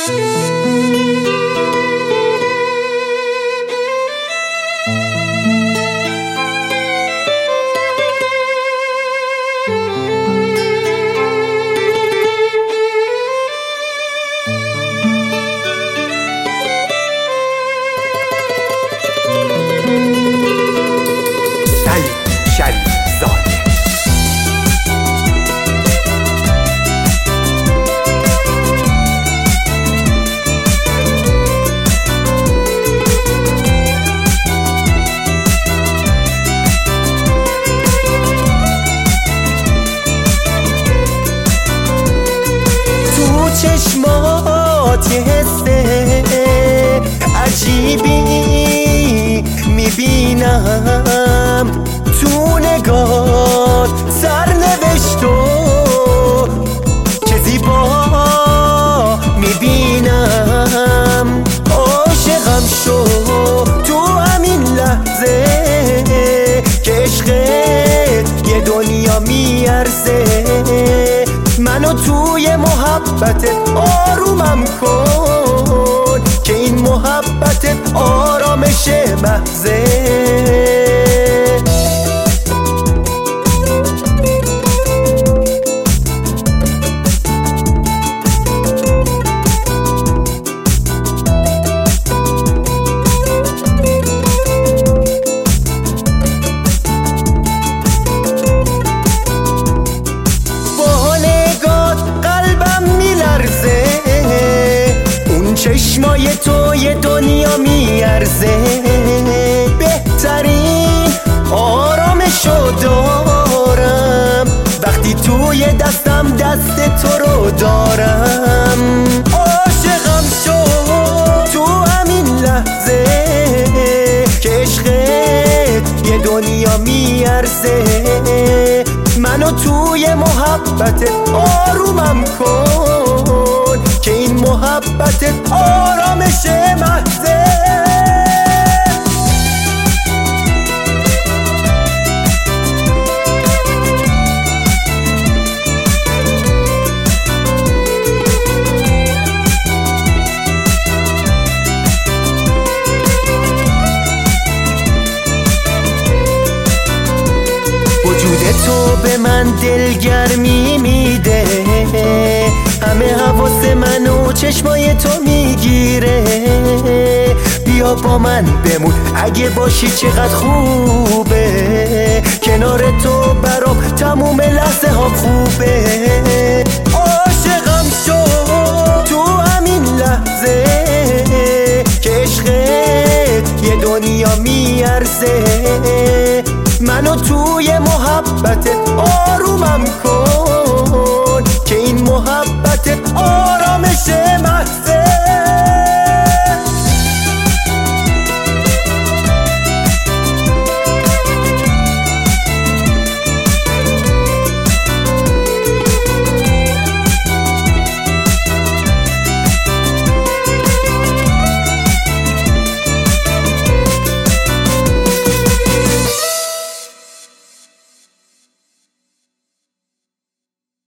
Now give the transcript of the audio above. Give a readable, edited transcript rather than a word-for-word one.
چشمات یه حس عجیبی میبینم، تو نگات سرنوشت و چه زیبا میبینم. عاشقم شو تو همین لحظه که عشقت یه دنیا میارزه. منو توی محبت آرومم کن که این محبت آرامش محضه. چشمای تو یه دنیا میارزه، بهترین آرامشو دارم وقتی توی دستم دست تو رو دارم. عاشقم شو تو همین لحظه که عشقت یه دنیا میارزه. منو توی محبت آرومم کن که این محبت آرامش محضه. وجود تو به من دلگرمی میده، همه حواس منو چشمای تو میگیره. بیا با من بمون اگه باشی چقدر خوبه، کنار تو برام تموم لحظه ها خوبه. عاشقم شو تو همین لحظه که عشقت یه دنیا میارزه. منو توی محبت آرومم کن که این محبت آرامش محضه.